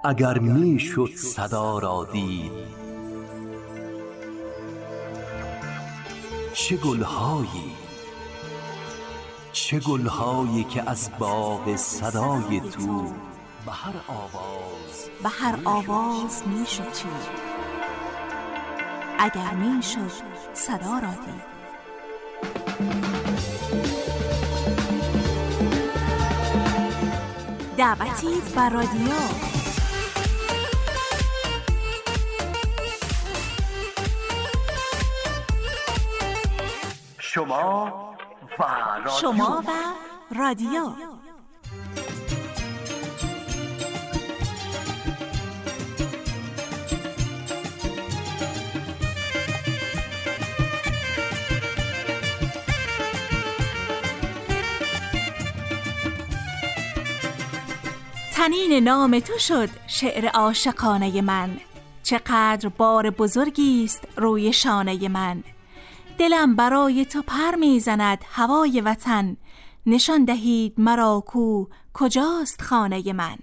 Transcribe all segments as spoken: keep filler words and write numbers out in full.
اگر می شد صدا را دید، چه گلهایی چه گلهایی که از باغ صدای تو به هر آواز به هر آواز می شد چید، اگر می شد صدا را دید. دعوتی بر رادیو. شما و رادیو. شما و رادیو. تنین نام تو شد شعر عاشقانه من، چقدر بار بزرگی است روی شانه من. دلم برای تو پر میزند هوای وطن، نشان دهید مرا کو کجاست خانه من.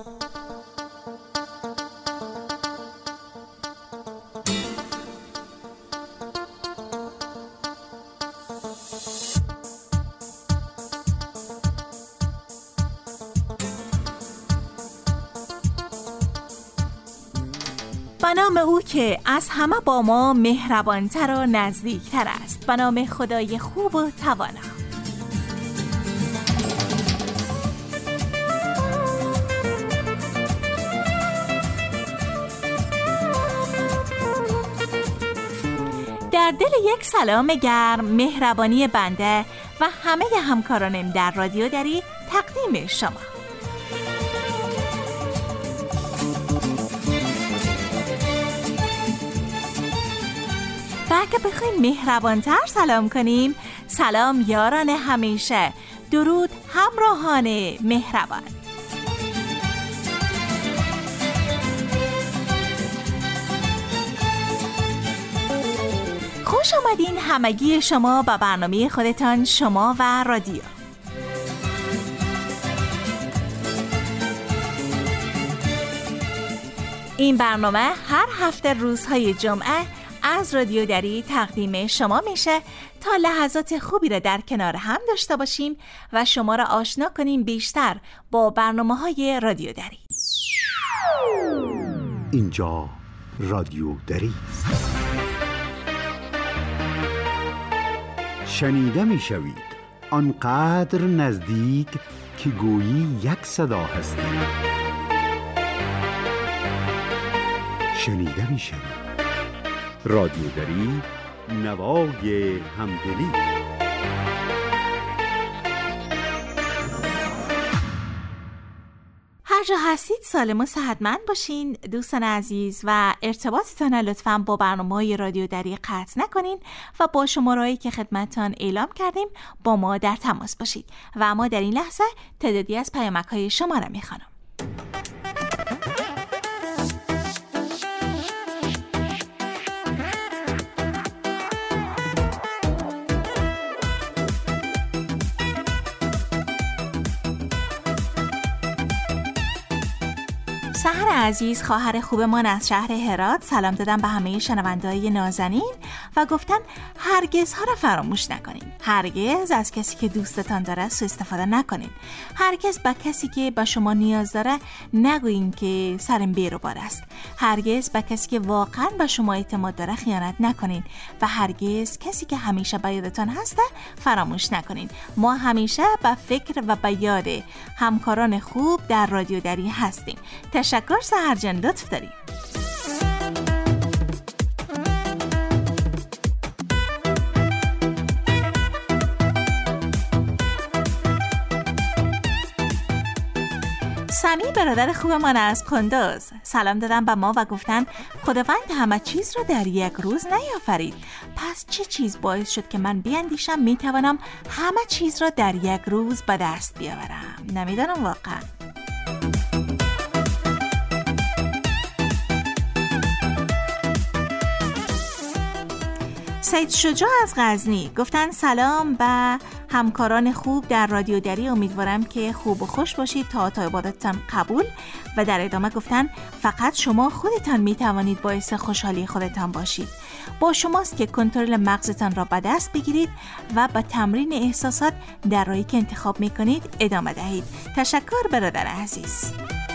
به نام او که از همه با ما مهربانتر و نزدیکتر است، به نام خدای خوب و توانا. در دل یک سلام گرم مهربانی بنده و همه همکارانم در رادیو دری تقدیم شما. و اگه بخوایم مهربانتر سلام کنیم، سلام یاران همیشه، درود همراهان مهربان. خوش آمدین همگی شما به برنامه خودتان، شما و رادیو. این برنامه هر هفته روزهای جمعه از رادیو دری تقدیم شما میشه تا لحظات خوبی را در کنار هم داشته باشیم و شما را آشنا کنیم بیشتر با برنامه‌های رادیو دری. اینجا رادیو دری است. شنیده میشوید آنقدر نزدیک که گویی یک صدا هستید. شنیده میشوید رادیو دری، نوای همدلی. هر جا هستید سالم و صحتمند باشین دوستان عزیز و ارتباطتان لطفاً با برنامه‌های رادیو دری قطع نکنین و با شماره‌ای که خدمتتان اعلام کردیم با ما در تماس باشید. و ما در این لحظه تعدادی از پیامک‌های شما را می‌خوانم. سحر عزیز خواهر خوبمان از شهر هرات سلام دادن به همه شنونده‌های نازنین و گفتن هرگز ها را فراموش نکنین. هرگز از کسی که دوستتان داره سوء استفاده نکنین. هرگز به کسی که به شما نیاز داره نگوین که سرم بیروبار است. هرگز به کسی که واقعا به شما اعتماد داره خیانت نکنین و هرگز کسی که همیشه به یادتان هسته فراموش نکنین. ما همیشه به فکر و به یاد همکاران خوب در رادیو دری هستیم. تشکر سحر جان، لطف داریم. سمی برادر خوبمان از کندوز سلام دادن به ما و گفتن خداوند همه چیز رو در یک روز نیافرید، پس چه چیز باعث شد که من بیاندیشم میتوانم همه چیز را در یک روز به دست بیاورم؟ نمیدانم واقعا. سید شجاع از غزنی گفتن سلام به همکاران خوب در رادیو دری، امیدوارم که خوب و خوش باشید تا تا عبادتتان قبول. و در ادامه گفتن فقط شما خودتان می توانید باعث خوشحالی خودتان باشید. با شماست که کنترل مغزتان را به دست بگیرید و با تمرین احساسات در راهی که انتخاب می کنید ادامه دهید. تشکر برادر عزیز.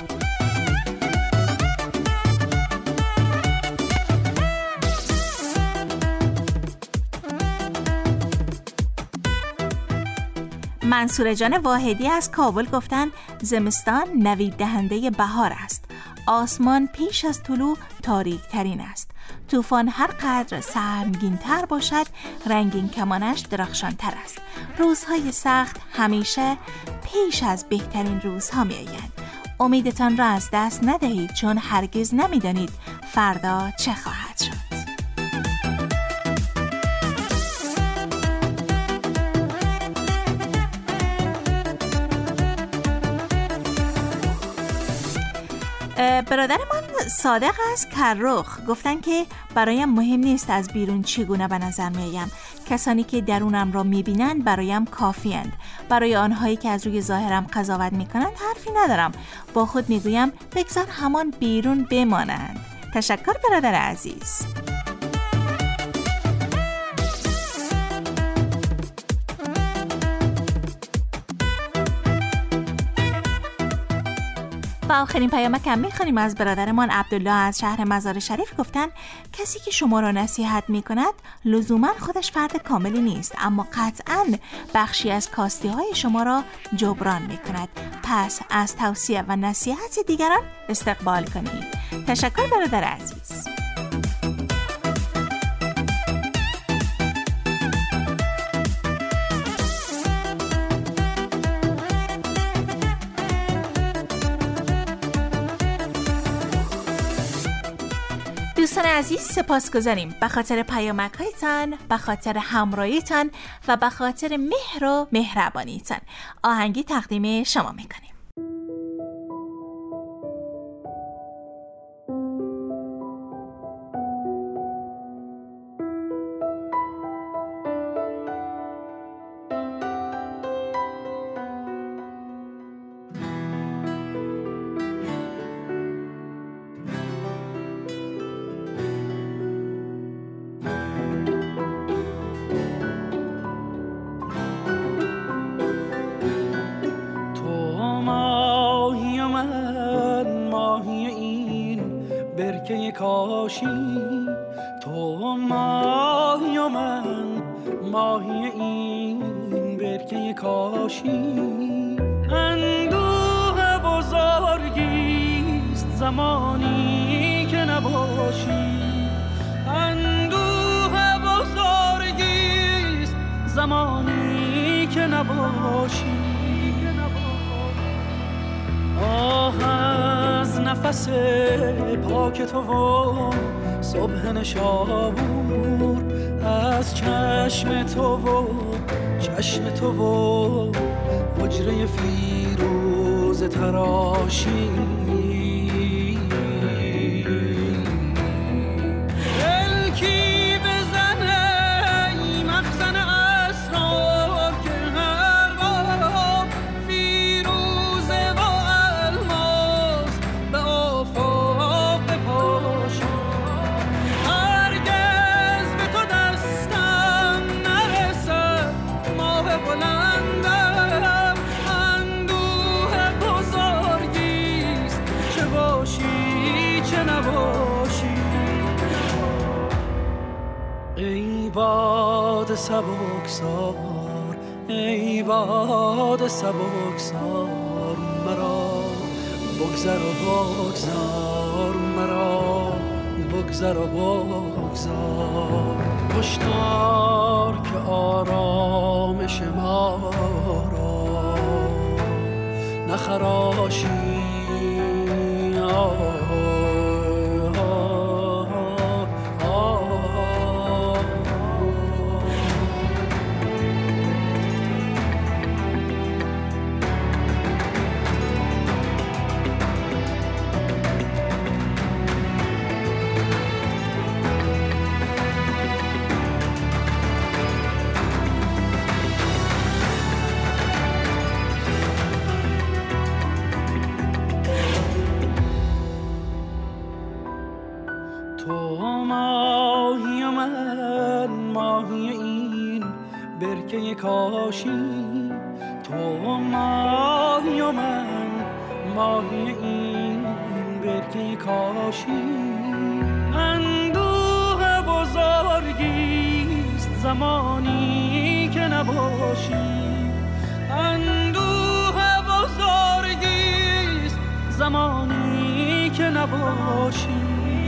منصور جان واحدی از کابل گفتن زمستان نوید دهنده بهار است. آسمان پیش از طلوع تاریک ترین است. طوفان هر قدر سهمگین تر باشد رنگین کمانش درخشان تر است. روزهای سخت همیشه پیش از بهترین روزها می آیند. امیدتان را از دست ندهید چون هرگز نمیدانید فردا چه خواهد شد. برادرمان صادق از کرخ گفتن که برایم مهم نیست از بیرون چگونه به نظر میایم. کسانی که درونم را میبینند برایم کافیند. برای آنهایی که از روی ظاهرم قضاوت میکنند حرفی ندارم. با خود میگویم بگذار همان بیرون بمانند. تشکر برادر عزیز. و آخرین پیامک هم میخوانیم از برادرمان عبدالله از شهر مزار شریف. گفتن کسی که شما را نصیحت میکند لزوما خودش فرد کاملی نیست، اما قطعاً بخشی از کاستی های شما را جبران میکند. پس از توصیه و نصیحت دیگران استقبال کنید. تشکر برادر عزیز. دوستان عزیز سپاسگزاریم به خاطر پیامک‌هایتان، به خاطر همراهیتان و به خاطر مهر و مهربانیتان. آهنگی تقدیم شما میکنیم. کاشی تو ماهی و من ماهی این برکه کاشی. اندوه بزرگیست زمانی که نباشی. اندوه بزرگیست زمانی که نباشی. آه از نفس پاک تو و صبح نشابور، از چشم تو و چشم تو و حجره فیروز تراشی. الکی بزنه ای مخزن اسرار که هر بار فیروزه و الماس به آفاق بپاشی. هرگز به تو دستم نرسد ماه بلندم. اندوه بزرگیست چه باشی چه نباشی. ای باد سبکسار ای باد سبکسار مرا بگذر و بگذار مرا بگذر و بگذار. هشدار که آرامش ما را نخراشی. آه برکه کاشی، تو ماهی و من ماهی این برکه کاشی. اندوه بزرگیست زمانی که نباشی، اندوه بزرگیست زمانی که نباشی.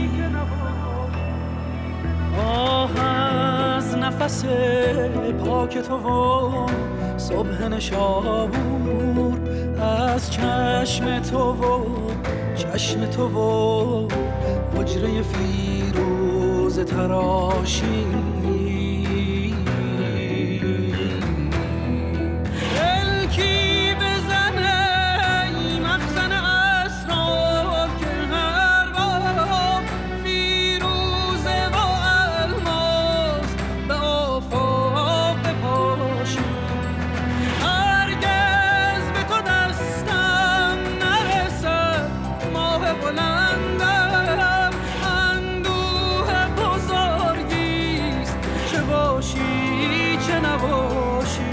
آه از نفس پاک تو و صبح نشابور، از چشم تو و چشم تو و حجره فیروز تراشی. الکی بزنه ای مخزن اسرار که هر بار فیروزه و الماس به آفاق بپاشی. هرگز به تو دستم نرسد ماه بلندم، اندوه بزرگیست چه باشی چه نباشی.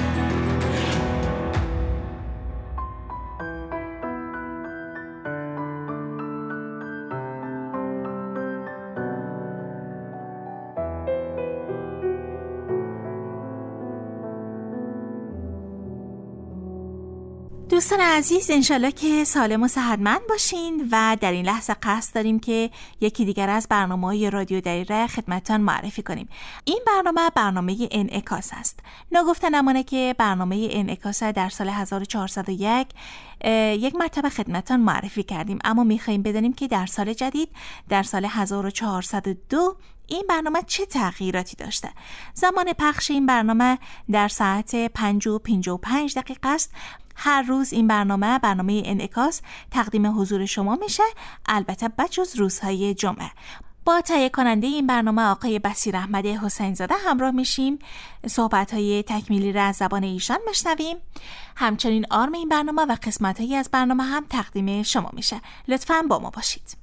دوستان عزیز، انشالله که سالم و صحتمند باشین و در این لحظه قصد داریم که یکی دیگر از برنامه‌های رادیو دریره خدمتتان معرفی کنیم. این برنامه برنامه انعکاس است. نگفته نمانه که برنامه انعکاس در سال هزار و چهارصد و یک یک مرتبه خدمتتان معرفی کردیم، اما می‌خوایم بدانیم که در سال جدید در سال هزار و چهارصد و دو این برنامه چه تغییراتی داشته. زمان پخش این برنامه در ساعت پنج و پنجاه و پنج دقیقه است. هر روز این برنامه برنامه انعکاس تقدیم حضور شما میشه، البته بجز روزهای جمعه. با تهیه کننده این برنامه آقای بصیر احمد حسین زاده همراه میشیم، صحبت‌های تکمیلی را از زبان ایشان میشنویم. همچنین آرم این برنامه و قسمت‌هایی از برنامه هم تقدیم شما میشه. لطفاً با ما باشید.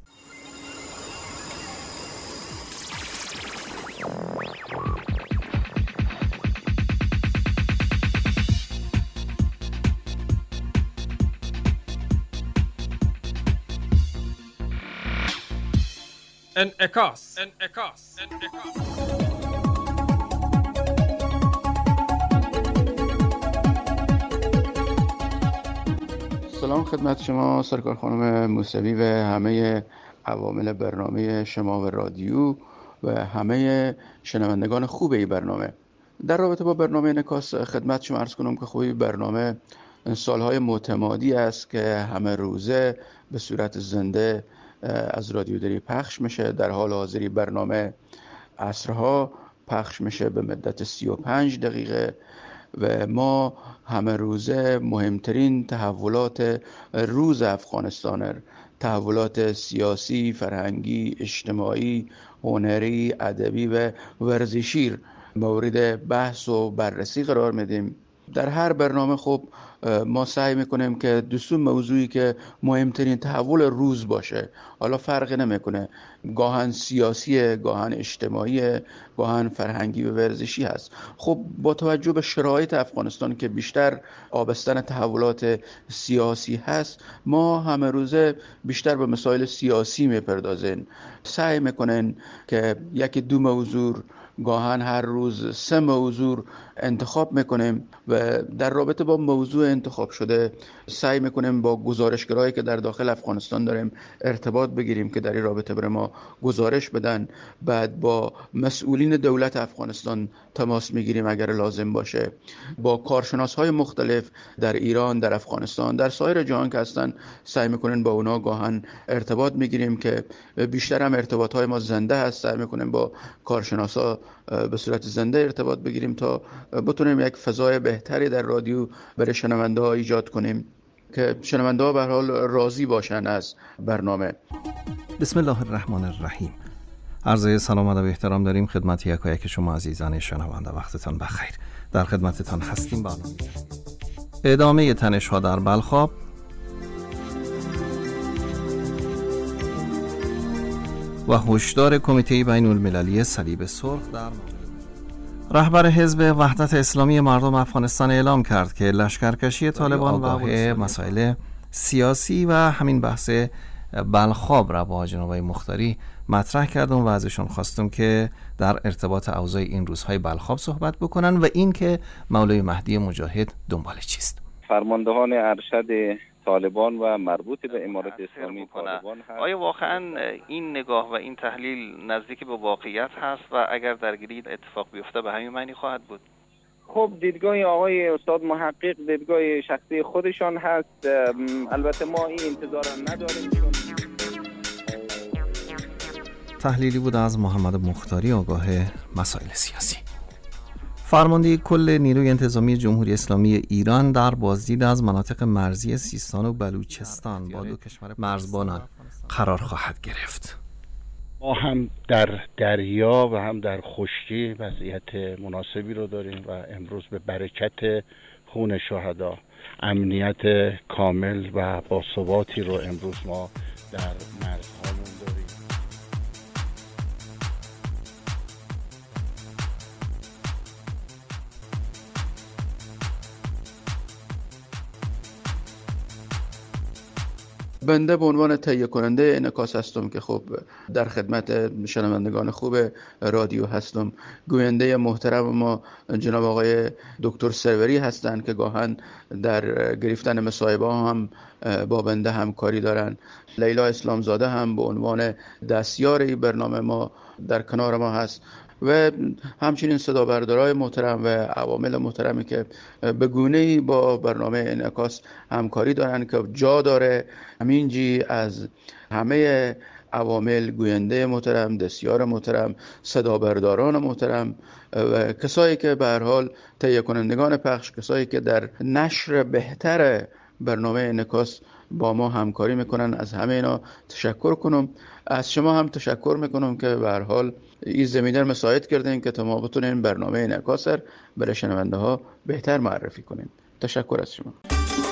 انعکاس انعکاس انعکاس سلام خدمت شما سرکار خانم موسوی و همه عوامل برنامه شما و رادیو و همه شنوندگان خوب این برنامه. در رابطه با برنامه انعکاس خدمت شما عرض کنم که خوبی برنامه سالهای متمادی است که همه روزه به صورت زنده از رادیو دری پخش میشه. در حال حاضری برنامه عصرها پخش میشه به مدت سی و پنج دقیقه و ما همه روزه مهمترین تحولات روز افغانستان، تحولات سیاسی، فرهنگی، اجتماعی، هنری، ادبی و ورزشی مورد بحث و بررسی قرار میدیم. در هر برنامه خب ما سعی میکنیم که دو موضوعی که مهمترین تحول روز باشه، حالا فرقی نمیکنه، گاهن سیاسی، گاهن اجتماعی، گاهن فرهنگی و ورزشی هست. خب با توجه به شرایط افغانستان که بیشتر آبستن تحولات سیاسی هست، ما همه روزه بیشتر به مسائل سیاسی میپردازیم. سعی میکنن که یکی دو موضوع، گاهن هر روز سه موضوع انتخاب میکنیم و در رابطه با موضوع انتخاب شده سعی میکنیم با گزارشگرایی که در داخل افغانستان داریم ارتباط بگیریم که در این رابطه برای ما گزارش بدن. بعد با مسئولین دولت افغانستان تماس میگیریم اگر لازم باشه، با کارشناسهای مختلف در ایران، در افغانستان، در سایر جهان که هستن سعی میکنیم با اونا گاهن ارتباط میگیریم که بیشتر هم ارتباطهای ما زنده هست. سعی میکنیم با کارشناسا به صورت زنده ارتباط بگیریم تا بتونیم یک فضای بهتری در رادیو برای شنونده ها ایجاد کنیم که شنونده ها به هر حال راضی باشن از برنامه. بسم الله الرحمن الرحیم. عرض سلام و احترام داریم خدمت یک و یک شما عزیزان شنونده. وقتتان بخیر. در خدمتتان هستیم. برنامه ادامه تنش ها در بلخاب، و هشدار کمیته بین المللی صلیب سرخ در رهبر حزب وحدت اسلامی مردم افغانستان اعلام کرد که لشکرکشی طالبان و مسائل سیاسی و همین بحث بلخاب را با جناب آقای مختاری مطرح کردم و ازشون خواستم که در ارتباط اوضاع این روزهای بلخاب صحبت بکنن و این که مولوی مهدی مجاهد دنبال چیست. فرماندهان ارشد طالبان و مربوط به امارت اسلامی طالبان هست. آیا واقعا این نگاه و این تحلیل نزدیک به واقعیت هست و اگر درگیری اتفاق بیفته به همین معنی خواهد بود؟ خب دیدگاه آقای استاد محقق دیدگاه شخصی خودشان هست. البته ما این انتظار نداریم. چون تحلیلی بود از محمد مختاری آگاه مسائل سیاسی. فرمانده کل نیروی انتظامی جمهوری اسلامی ایران در بازدید از مناطق مرزی سیستان و بلوچستان با دو کشور مرزبانان قرار خواهد گرفت. ما هم در دریا و هم در خشکی وضعیت مناسبی رو داریم و امروز به برکت خون شهدا امنیت کامل و باثباتی رو امروز ما در مرزهامون داریم. بنده به عنوان تهیه کننده انعکاس هستم که خب در خدمت شنوندگان خوب رادیو هستم. گوینده محترم ما جناب آقای دکتر سروری هستند که گاهن در گرفتن مصاحبه هم با بنده همکاری دارن. لیلا اسلامزاده هم به عنوان دستیار این برنامه ما در کنار ما هست و همچنین صدا بردارای محترم و عوامل محترمی که به گونه‌ای با برنامه انعکاس همکاری دارن که جا داره همینجی از همه عوامل، گوینده محترم، دستیار محترم، صدا برداران محترم و کسایی که به هر حال تهیه کنندگان پخش، کسایی که در نشر بهتر برنامه انعکاس با ما همکاری میکنن، از همه اینا تشکر کنم. از شما هم تشکر میکنم که به هر حال این زمینه رو مساعد کردین که تا ما بتونیم برنامه انعکاس رو برای شنونده ها بهتر معرفی کنیم. تشکر از شما.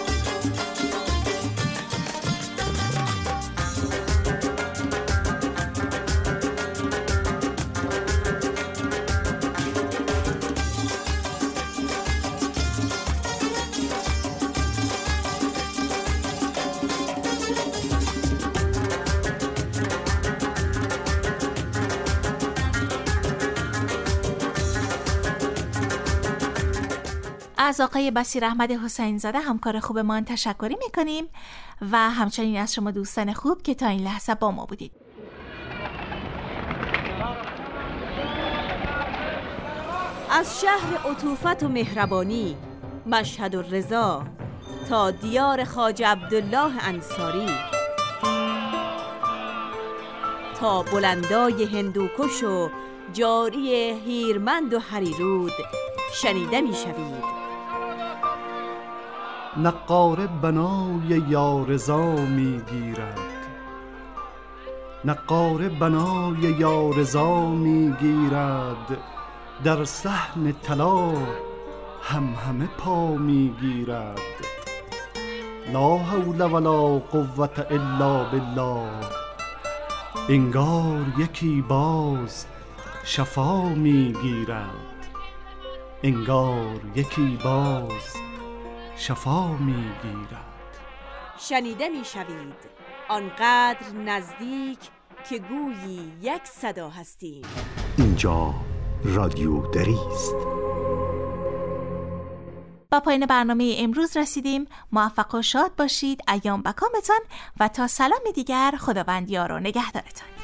از آقای بصیر احمد حسین زاده همکار خوبمان تشکری میکنیم و همچنین از شما دوستان خوب که تا این لحظه با ما بودید. از شهر عطوفت و مهربانی مشهد و رضا تا دیار خواجه عبدالله انصاری، تا بلندای هندوکش و جاری هیرمند و هریرود شنیده می شوید. نقاره بنای یارضا می گیرد، نقاره بنای یارضا می گیرد، در صحن طلا هم همه پا می گیرد. لا حول ولا قوة الا بالله، انگار یکی باز شفا می گیرد، انگار یکی باز شفا می گیرد. شنیده می شوید آنقدر نزدیک که گویی یک صدا هستیم. اینجا رادیو دری است. با پایان برنامه امروز رسیدیم. موفق و شاد باشید. ایام بکامتان و تا سلام دیگر، خداوند یار و نگهدارتان.